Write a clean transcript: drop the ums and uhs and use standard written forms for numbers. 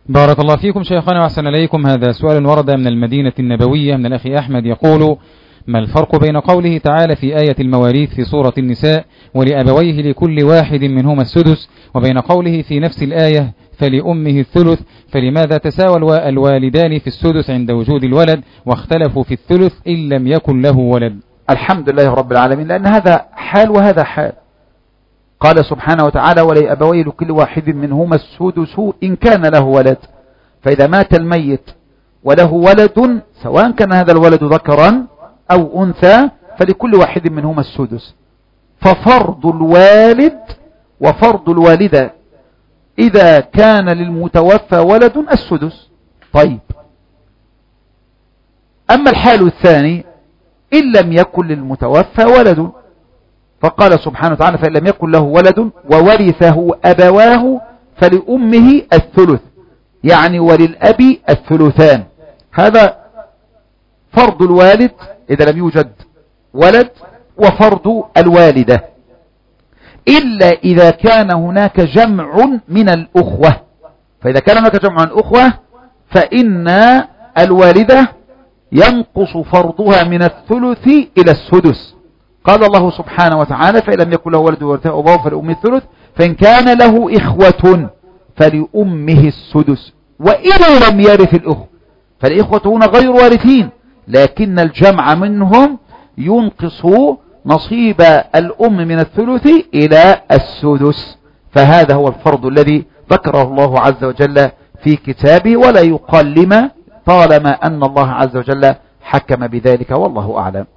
بارك الله فيكم شيخنا وأحسن إليكم. هذا سؤال ورد من المدينة النبوية من الأخ أحمد يقول: ما الفرق بين قوله تعالى في آية المواريث في سورة النساء ولأبويه لكل واحد منهما السدس، وبين قوله في نفس الآية فلأمه الثلث؟ فلماذا تساوى الوالدان في السدس عند وجود الولد واختلفوا في الثلث إن لم يكن له ولد؟ الحمد لله رب العالمين، لأن هذا حال وهذا حال. قال سبحانه وتعالى: ولأبويه لكل واحد منهما السدس إن كان له ولد. فإذا مات الميت وله ولد سواء كان هذا الولد ذكرا أو أنثى فلكل واحد منهما السدس. ففرض الوالد وفرض الوالدة إذا كان للمتوفى ولد السدس. طيب، أما الحال الثاني إن لم يكن للمتوفى ولد، فقال سبحانه وتعالى: فإن لم يكن له ولد وورثه أبواه فلأمه الثلث، يعني وللأب الثلثان. هذا فرض الوالد إذا لم يوجد ولد، وفرض الوالدة إلا إذا كان هناك جمع من الأخوة. فإذا كان هناك جمع من الأخوة فإن الوالدة ينقص فرضها من الثلث إلى السدس. قال الله سبحانه وتعالى: فإن لم يكن له ولد وورثه أبواه فلأمه الثلث، فإن كان له إخوة فلأمه السدس، وإن لم يرث الأخوة. فالإخوة هنا غير وارثين، لكن الجمع منهم ينقص نصيب الأم من الثلث إلى السدس. فهذا هو الفرض الذي ذكره الله عز وجل في كتابه، ولا يقال لما طالما أن الله عز وجل حكم بذلك، والله أعلم.